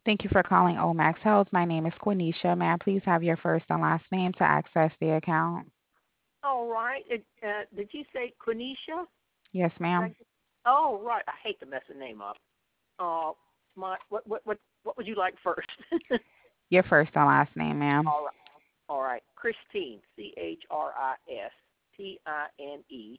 Thank you for calling Omax Health. My name is Quenisha. May I please have your first and last name to access the account? All right. Did you say Quenisha? Yes, ma'am. Oh, right. I hate to mess the name up. Uh, what would you like first? Your first and last name, ma'am. All right. All right. Christine, Christine,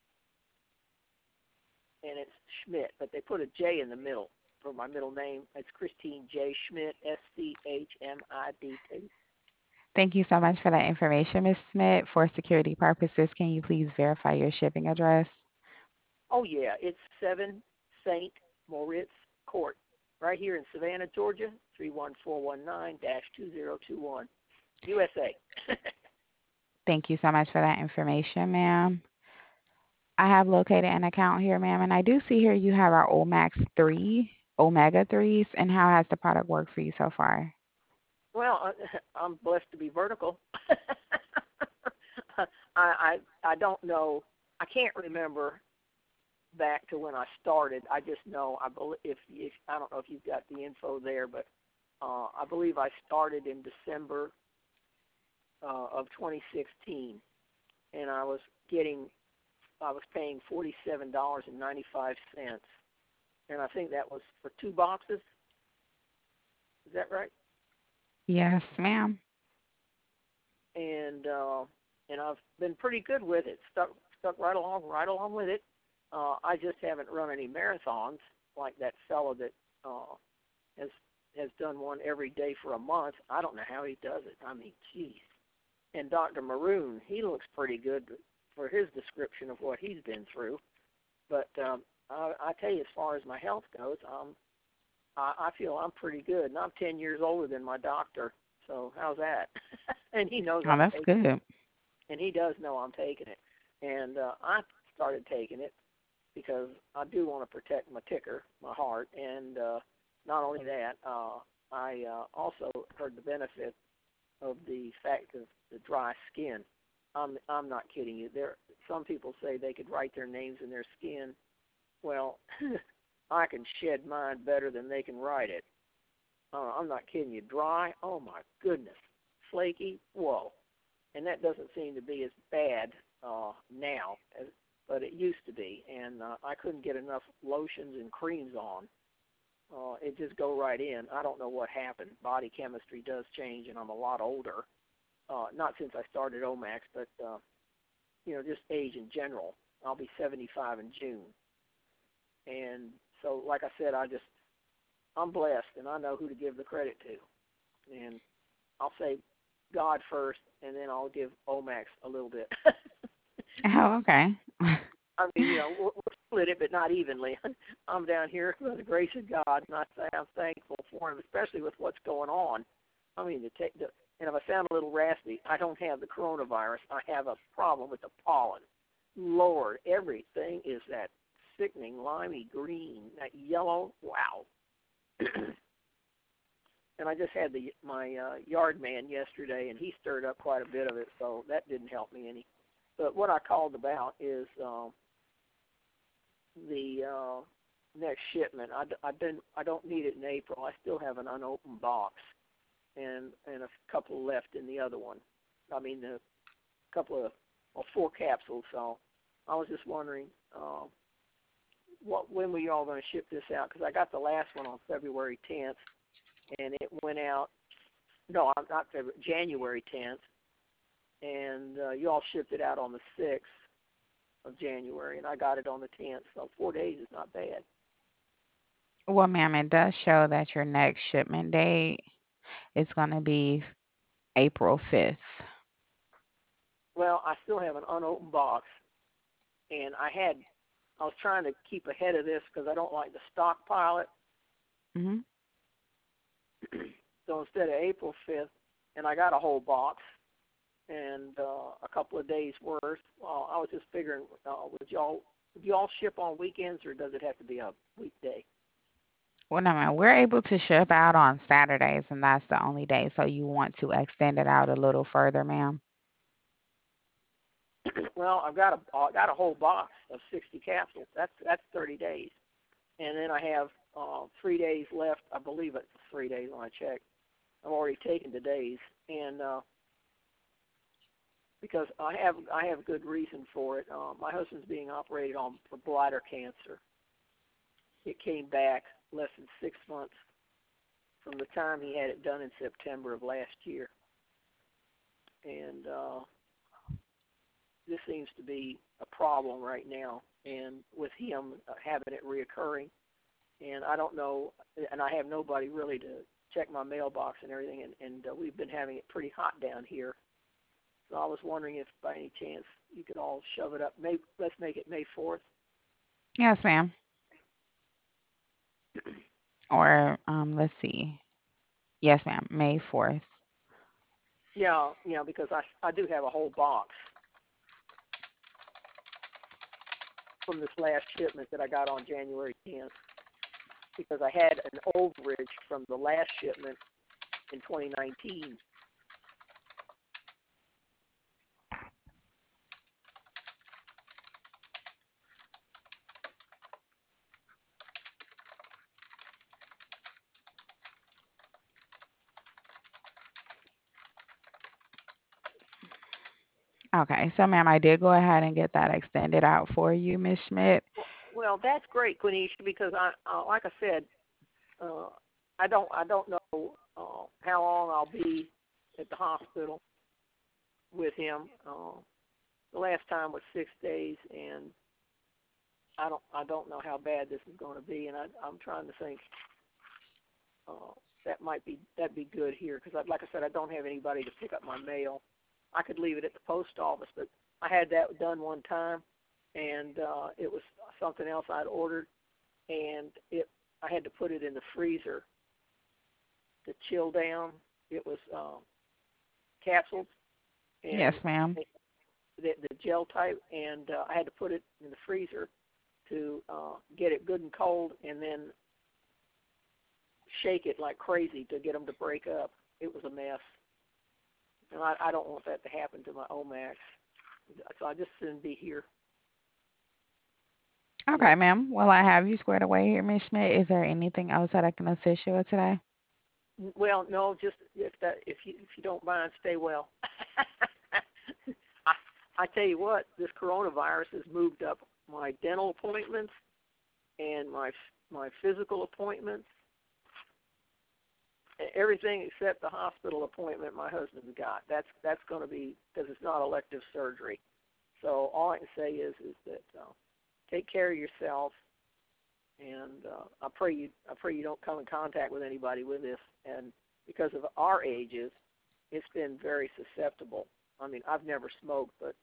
and it's Schmidt, but they put a J in the middle for my middle name. It's Christine J. Schmidt, Schmidt. Thank you so much for that information, Ms. Smith. For security purposes, can you please verify your shipping address? Oh, yeah. It's 7 St. Moritz Court, right here in Savannah, Georgia, 31419-2021, USA. Thank you so much for that information, ma'am. I have located an account here, ma'am, and I do see here you have our Omax 3, Omega 3s, and how has the product worked for you so far? Well, I'm blessed to be vertical. I don't know. I can't remember back to when I started. I just know I believe if I don't know if you've got the info there, but I believe I started in December of 2016, and I was paying $47.95, and I think that was for 2 boxes. Is that right? Yes, ma'am. And I've been pretty good with it. Stuck right along with it. I just haven't run any marathons like that fellow that has done one every day for a month. I don't know how he does it. I mean, geez. And Dr. Maroon, he looks pretty good for his description of what he's been through. But I tell you, as far as my health goes, I feel I'm pretty good, and I'm 10 years older than my doctor. So how's that? And he knows Oh, I'm that's taking, good. and he does know I'm taking it. And I started taking it because I do want to protect my ticker, my heart, and not only that, I also heard the benefit of the fact of the dry skin. I'm not kidding you. There, some people say they could write their names in their skin. Well, I can shed mine better than they can write it. I'm not kidding you. Dry, oh my goodness. Flaky, whoa. And that doesn't seem to be as bad now, but it used to be. And I couldn't get enough lotions and creams on. It just go right in. I don't know what happened. Body chemistry does change, and I'm a lot older. Not since I started Omax, but just age in general. I'll be 75 in June, and so like I said, I'm blessed, and I know who to give the credit to. And I'll say God first, and then I'll give Omax a little bit. Oh, okay. I mean, we'll split it, but not evenly. I'm down here by the grace of God, and I say I'm thankful for Him, especially with what's going on. I mean, and if I sound a little raspy, I don't have the coronavirus. I have a problem with the pollen. Lord, everything is that sickening limey green, that yellow. Wow. And I just had my yard man yesterday, and he stirred up quite a bit of it, so that didn't help me any. But what I called about is the next shipment. I don't need it in April. I still have an unopened box, and a couple left in the other one. I mean, a couple of 4 capsules. So I was just wondering, when were you all going to ship this out? Because I got the last one on February 10th, and it went out. No, not February, January 10th, and you all shipped it out on the 6th of January, and I got it on the 10th. So 4 days is not bad. Well, ma'am, it does show that your next shipment date is going to be April 5th. Well, I still have an unopened box, and I was trying to keep ahead of this because I don't like to stockpile it. Hmm. So instead of April 5th, and I got a whole box and a couple of days worth. I was just figuring, would y'all ship on weekends, or does it have to be a weekday? Well, no, ma'am, we're able to ship out on Saturdays, and that's the only day. So you want to extend it out a little further, ma'am? Well, I got a whole box of 60 capsules. That's 30 days, and then I have 3 days left. I believe it's 3 days when I checked. I've already taken today's, and because I have good reason for it. My husband's being operated on for bladder cancer. It came back less than 6 months from the time he had it done in September of last year, and this seems to be a problem right now. And with him having it reoccurring, and I don't know, and I have nobody really to check my mailbox and everything, and we've been having it pretty hot down here. So I was wondering if by any chance you could all shove it up. Let's make it May 4th. Yes, ma'am. Or let's see. Yes, ma'am. May 4th. Yeah, because I do have a whole box from this last shipment that I got on January 10th, because I had an overage from the last shipment in 2019. Okay, so ma'am, I did go ahead and get that extended out for you, Miss Schmidt. Well, that's great, Quenisha, because like I said, uh, I don't know how long I'll be at the hospital with him. The last time was 6 days, and I don't know how bad this is going to be, and I'm trying to think that'd be good here, because like I said, I don't have anybody to pick up my mail. I could leave it at the post office, but I had that done one time, and it was something else I'd ordered, and I had to put it in the freezer to chill down. It was capsules, and Yes, ma'am. the gel type, and I had to put it in the freezer to get it good and cold, and then shake it like crazy to get them to break up. It was a mess, and I don't want that to happen to my Omax, so I just shouldn't be here. Okay, ma'am. Well, I have you squared away here, Miss Schmidt. Is there anything else that I can assist you with today? Well, no, just if you don't mind, stay well. I tell you what, this coronavirus has moved up my dental appointments and my physical appointments, everything except the hospital appointment my husband's got. That's going to be, because it's not elective surgery. So all I can say is that take care of yourself, and I pray you don't come in contact with anybody with this. And because of our ages, it's been very susceptible. I mean, I've never smoked, but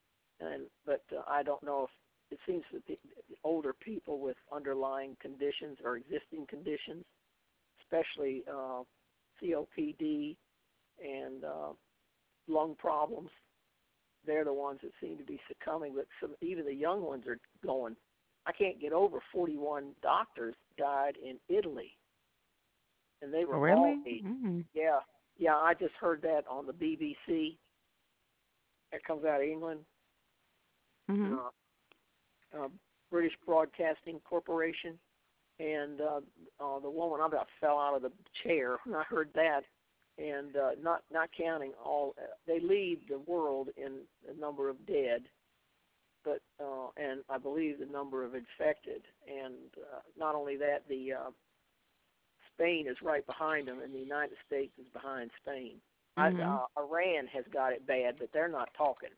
I don't know if it seems that the older people with underlying conditions or existing conditions, especially COPD and lung problems, they're the ones that seem to be succumbing. But even the young ones are going. I can't get over 41 doctors died in Italy, and they were all Really? aged. Mm-hmm. Yeah, I just heard that on the BBC. That comes out of England, Mm-hmm. uh, British Broadcasting Corporation, and the woman, I about fell out of the chair when I heard that. And not counting all, they lead the world in the number of dead, but and I believe the number of infected. And not only that, the Spain is right behind them, and the United States is behind Spain. Mm-hmm. Iran has got it bad, but they're not talking.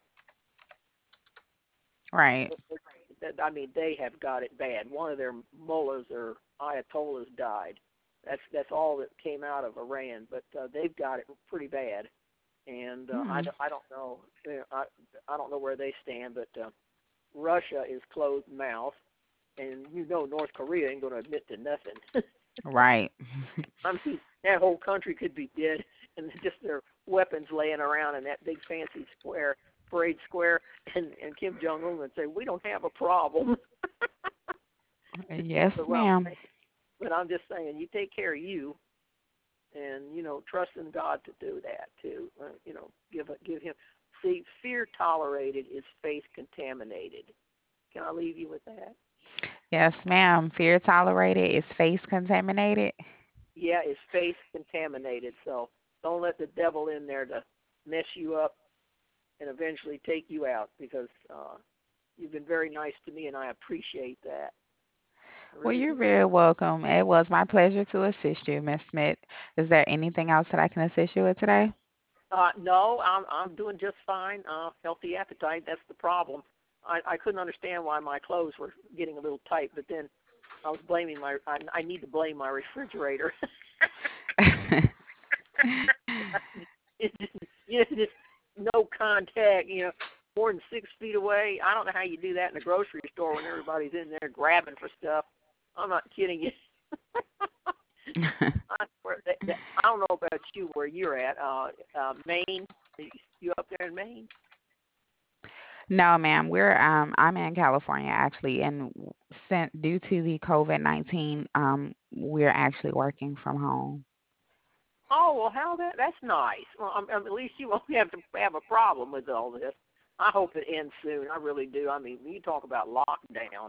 Right. I mean, they have got it bad. One of their mullahs or ayatollahs died. That's all that came out of Iran, but they've got it pretty bad. And I Mm. don't know, I don't know where they stand, but Russia is closed mouth, and North Korea ain't going to admit to nothing. Right. I mean, that whole country could be dead, and just their weapons laying around in that big fancy parade square, and Kim Jong Un would say, "We don't have a problem." Yes, but, ma'am. but I'm just saying, you take care of you, and trust in God to do that too. Give him. See, fear tolerated is faith contaminated. Can I leave you with that? Yes, ma'am. Fear tolerated is face contaminated. Yeah, it's face contaminated. So don't let the devil in there to mess you up and eventually take you out because you've been very nice to me and I appreciate that. I Well, really you're do. very welcome. It was my pleasure to assist you, Miss Smith. Is there anything else that I can assist you with today? No, I'm doing just fine. Healthy appetite. That's the problem. I couldn't understand why my clothes were getting a little tight, but then I was blaming I need to blame my refrigerator. It's just, just no contact. More than 6 feet away. I don't know how you do that in a grocery store when everybody's in there grabbing for stuff. I'm not kidding you. I swear I don't know about you where you're at. Maine. You up there in Maine? No, ma'am. I'm in California actually, and since due to the COVID-19, we're actually working from home. Oh well, how that's nice. Well, at least you won't have to have a problem with all this. I hope it ends soon. I really do. I mean, when you talk about lockdown,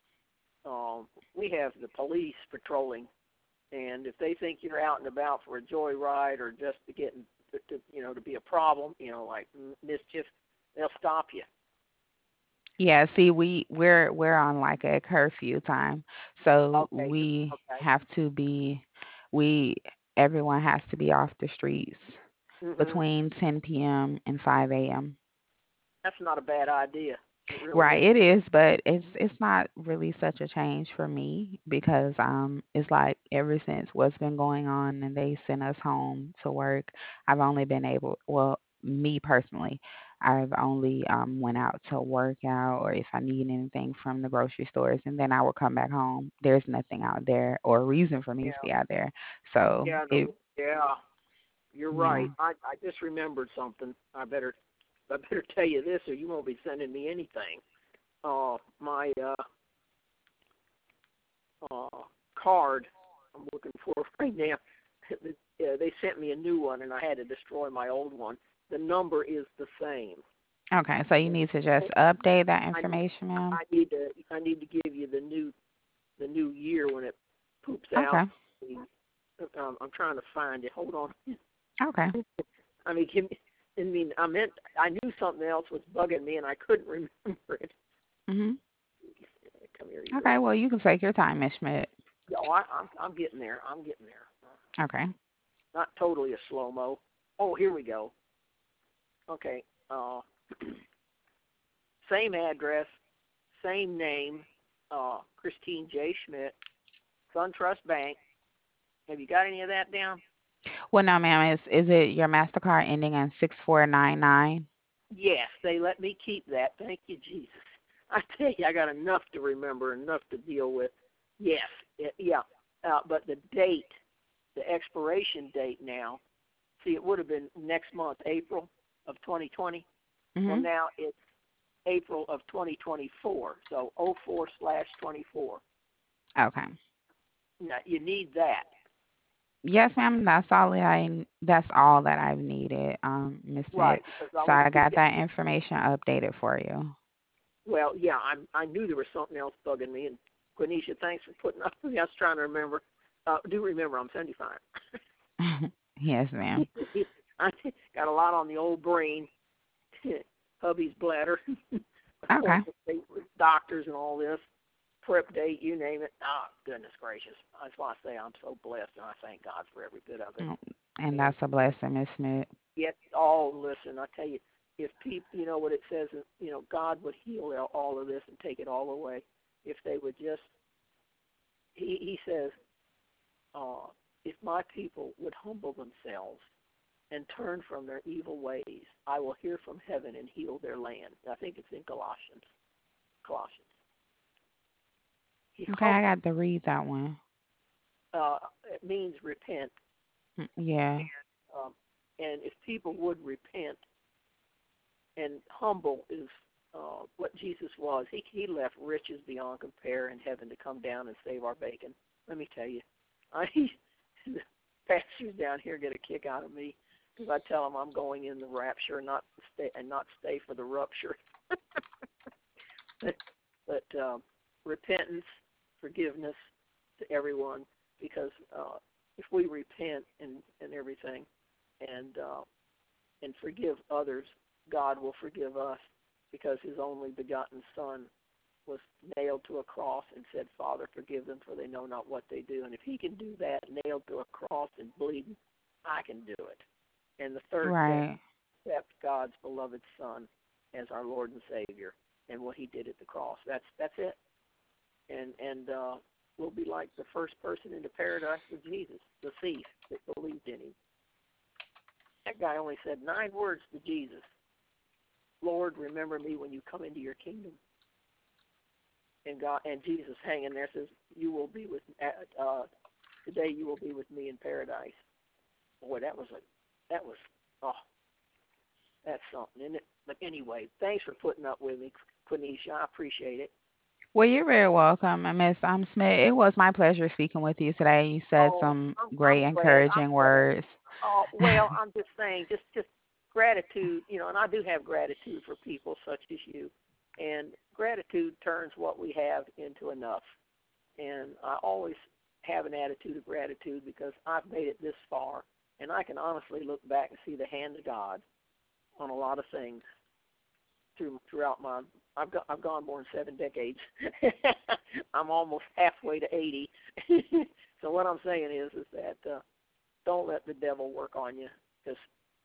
we have the police patrolling, and if they think you're out and about for a joyride or just to get to be a problem, like mischief, they'll stop you. Yeah, see, we're on like a curfew time, so Okay, we okay. have to be, we everyone has to be off the streets Mhm. between 10 p.m. and 5 a.m. That's not a bad idea. It really Right, isn't. it is, but it's not really such a change for me because it's like ever since what's been going on and they sent us home to work, I've only been able, well, me personally, I've only went out to work out or if I need anything from the grocery stores and then I will come back home. There's nothing out there or a reason for me to Yeah. be out there. So Yeah. it, No. Yeah. You're yeah. right. I just remembered something. I better tell you this, or you won't be sending me anything. My uh, card I'm looking for right now. They sent me a new one, and I had to destroy my old one. The number is the same. Okay, so you And need to just update that I information, ma'am. I need to give you the new year when it poops out. Okay. I'm trying to find it. Hold on. Okay. I mean, I knew something else was bugging me, and I couldn't remember it. Mhm. Come here, you Okay, little. well, you can take your time, Miss Schmidt. No, I'm getting there. I'm getting there. Okay. Not totally a slow mo. Oh, here we go. Okay. Same address, same name. Christine J. Schmidt, SunTrust Bank. Have you got any of that down? Well, no, ma'am. Is it your Mastercard ending in 6499? Yes, they let me keep that. Thank you, Jesus. I tell you, I got enough to remember, enough to deal with. Yes, yeah. But the date, the expiration date now, see, it would have been next month, April of 2020. Well, Mhm. now it's April of 2024, so 04/24. Okay. Now, you need that. Yes, ma'am. That's all that I've needed, Miss Smith. Right, because I So won't I be got getting. that information updated for you. Well, yeah, I knew there was something else bugging me, and Quenisha, thanks for putting up with me. I was trying to remember. Do remember I'm 75. Yes, ma'am. I got a lot on the old brain. Hubby's bladder, Okay. appointment date with doctors and all this, prep date, you name it. Ah, goodness gracious. That's why I say I'm so blessed, and I thank God for every bit of it. Mm, and And that's a blessing, Miss Smith. yet, oh, listen, I tell you, if people, what it says, God would heal all of this and take it all away if they would just, he says, uh, if my people would humble themselves and turn from their evil ways, I will hear from heaven and heal their land. I think it's in Colossians. Colossians. He Okay, I humbled. got to read that one. It means repent. Yeah. Um, and if people would repent, and humble is what Jesus was. He left riches beyond compare in heaven to come down and save our bacon. Let me tell you, the pastors down here get a kick out of me because I tell them I'm going in the rapture, not stay for the rupture. but repentance. forgiveness to everyone, because if we repent and everything, and forgive others, God will forgive us, because His only begotten Son was nailed to a cross and said, Father, forgive them, for they know not what they do. And if He can do that, nailed to a cross and bleeding, I can do it. And the third thing, Right. accept God's beloved Son as our Lord and Savior, and what He did at the cross. That's it. And we'll be like the first person into paradise with Jesus, the thief that believed in Him. That guy only said 9 words to Jesus. Lord, remember me when you come into your kingdom. And God and Jesus hanging there says, "You will be with today. You will be with me in paradise." Boy, that was oh, that's something, isn't it? But anyway, thanks for putting up with me, Quenisha. I appreciate it. Well, you're very welcome, Miss Smith. It was my pleasure speaking with you today. You said Oh, some I'm great glad. encouraging words. Oh, well, I'm just saying, just gratitude, and I do have gratitude for people such as you. And gratitude turns what we have into enough. And I always have an attitude of gratitude because I've made it this far. And I can honestly look back and see the hand of God on a lot of things throughout my, I've gone more than 7 decades. I'm almost halfway to 80. So what I'm saying is that don't let the devil work on you, because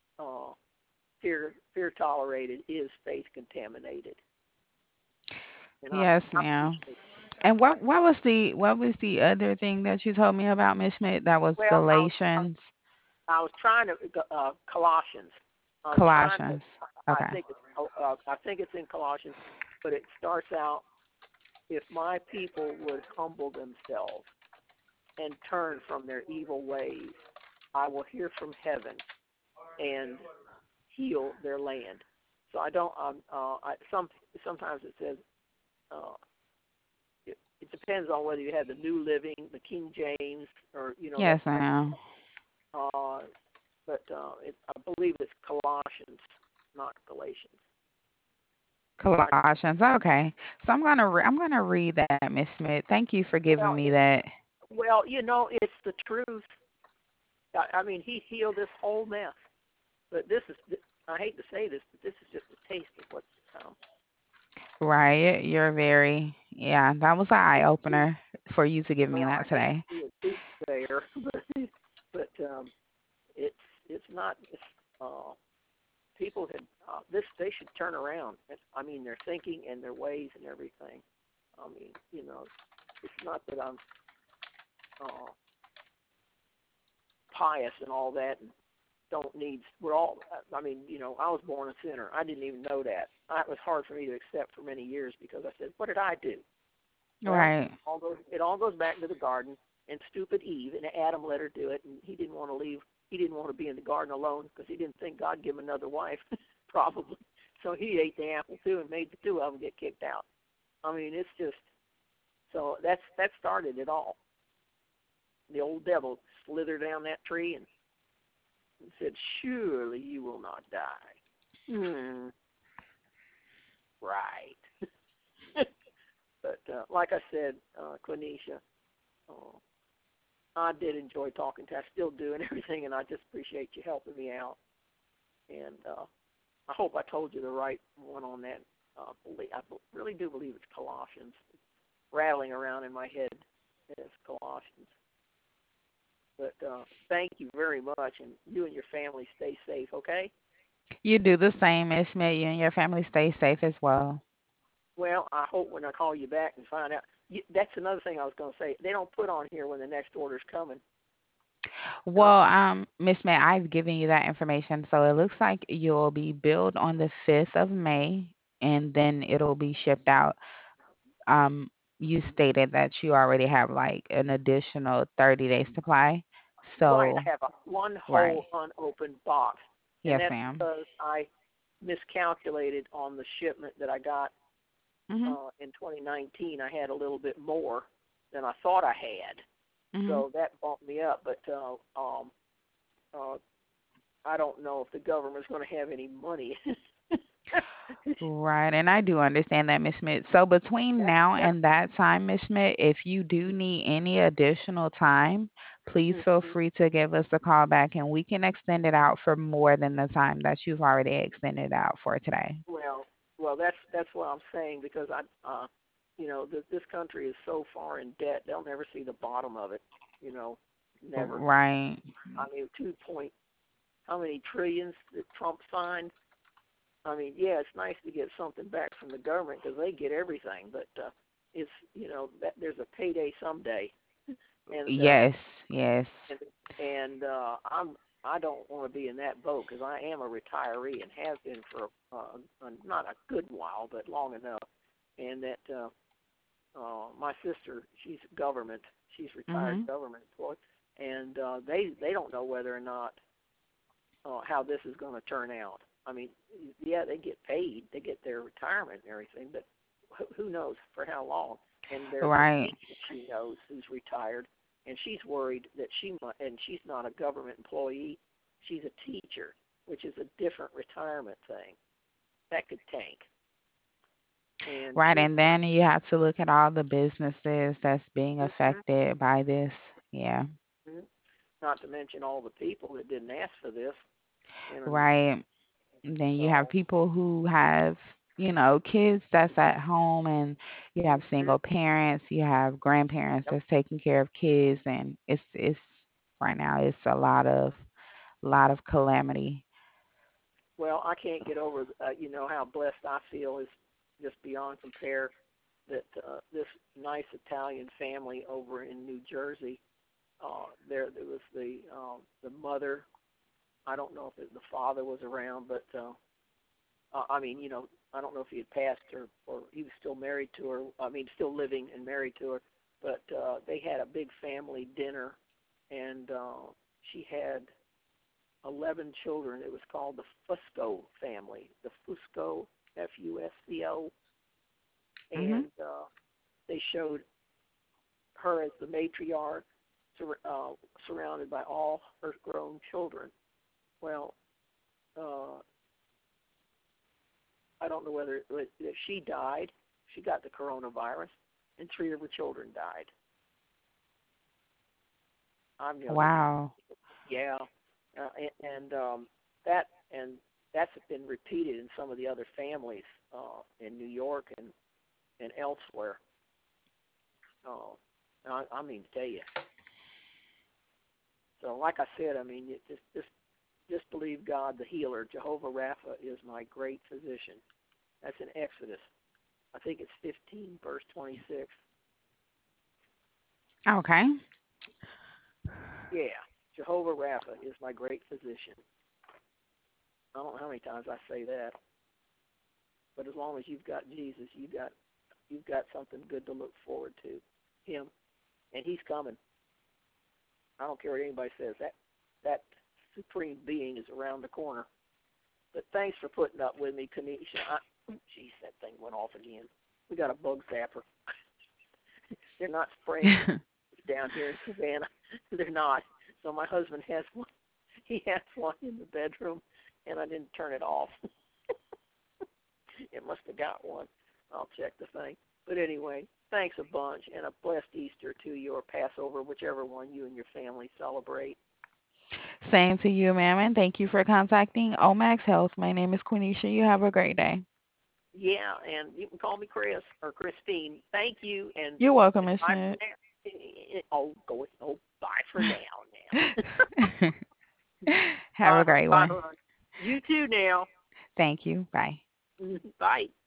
fear tolerated is faith contaminated. And Yes, I ma'am. appreciate And that. what was the other thing that you told me about, Miss Schmidt? That was Well, Galatians, I was trying to Colossians. I was trying to. Colossians. I Okay. think it's in Colossians, but it starts out, if my people would humble themselves and turn from their evil ways, I will hear from heaven and heal their land. So I don't. Sometimes it says. Uh, it depends on whether you have the New Living, the King James, or that Yes, kind ma'am. of. But I believe it's Colossians, not Galatians. Colossians. Okay. So I'm gonna read that, Miss Smith. Thank you for giving Well, me that. it's the truth. I mean, He healed this whole mess. But this is, I hate to say this, but this is just a taste of what's to come. Right. You're very, yeah, that was an eye opener for you to give me Well, that I hate today. to be a soothsayer, but it's not. People had this. They should turn around. I mean, their thinking and their ways and everything. I mean, it's not that I'm uh, pious and all that, and don't need. We're all. I mean, I was born a sinner. I didn't even know that. It was hard for me to accept for many years, because I said, "What did I do?" Well, Right. it all goes back to the garden and stupid Eve, and Adam let her do it, and he didn't want to leave. He didn't want to be in the garden alone, because he didn't think God give him another wife, probably. So he ate the apple too and made the 2 of them get kicked out. I mean, it's just, so that started it all. The old devil slithered down that tree and said, "Surely you will not die." Right. But like I said, Quenisha, uh, I did enjoy talking to you. I still do and everything, and I just appreciate you helping me out. And I hope I told you the right one on that. I really do believe it's Colossians. It's rattling around in my head as Colossians. But thank you very much, and you and your family stay safe, okay? You do the same, Miss Schmidt. You and your family stay safe as well. Well, I hope when I call you back and find out. That's another thing I was going to say. They don't put on here when the next order's coming. No. Well, Miss May, I've given you that information, so it looks like you'll be billed on the 5th of May, and then it'll be shipped out. Um, you stated that you already have like an additional 30 days supply. Right, I So, have one right. whole unopened box, and Yes, that's ma'am. because I miscalculated on the shipment that I got Mhm. in 2019. I had a little bit more than I thought I had, Mhm. so that bumped me up. But uh, I don't know if the government's going to have any money. Right, and I do understand that, Miss Schmidt. So between That now that and that time, Miss Schmidt, if you do need any additional time, please feel mhm. free to give us a call back and we can extend it out for more than the time that you've already extended out for today. Well, that's what I'm saying because this country is so far in debt, they'll never see the bottom of it. You know, never. Right. I mean, 2 point, how many trillions that Trump signed? I mean, yeah, it's nice to get something back from the government because they get everything, but it's that there's a payday someday, and Yes, yes. and I don't want to be in that boat because I am a retiree and have been for not a good while, but long enough, and that my sister, she's government, she's retired Mhm. government employee, and they don't know whether or not how this is going to turn out. I mean, yeah, they get paid, they get their retirement and everything, but who knows for how long? And there's a Right. niece that she knows who's retired, and she's worried that and she's not a government employee, she's a teacher, which is a different retirement thing that could tank. And Right, she's and worried. then you have to look at all the businesses that's being Mm-hmm, affected by this. Yeah. mm-hmm. Not to mention all the people that didn't ask for this, and Right. Then you have so. people who have, kids that's at home, and you have Mm-hmm. single parents, you have grandparents Yep. that's taking care of kids, and it's right now it's a lot of calamity. Well, I can't get over, how blessed I feel is just beyond compare that this nice Italian family over in New Jersey, there was the mother. I don't know if the father was around, but I mean, I don't know if he had passed or he was still married to her. I mean, still living and married to her. But they had a big family dinner, and she had 11 children. It was called the Fusco family, the Fusco, Fusco, Mhm. and they showed her as the matriarch, surrounded by all her grown children. Well, uh, I don't know whether if she died, she got the coronavirus, and 3 of her children died. I'm, Wow. yeah, and that and that's been repeated in some of the other families in New York and elsewhere. Uh, I mean to tell you. So, like I said, I mean, just believe God, the healer, Jehovah Rapha, is my great physician. That's in Exodus. I think it's 15, verse 26. Okay. Yeah, Jehovah Rapha is my great physician. I don't know how many times I say that, but as long as you've got Jesus, you've got something good to look forward to. Him, and He's coming. I don't care what anybody says. That supreme being is around the corner. But thanks for putting up with me, Kanisha. Jeez, that thing went off again. We got a bug zapper. They're not spraying down here in Savannah. They're not. So my husband has one. He has one in the bedroom, and I didn't turn it off. It must have got one. I'll check the thing. But anyway, thanks a bunch, and a blessed Easter to you, or Passover, whichever one you and your family celebrate. Same to you, ma'am, and thank you for contacting Omax Health. My name is Quenisha. You have a great day. Yeah, and you can call me Chris or Christine. Thank you, and You're welcome, Miss bye for Schmidt. now. Oh, go. Oh, bye for now. Now. Have a great Bye, one. hon. You too now. Thank you. Bye. Bye.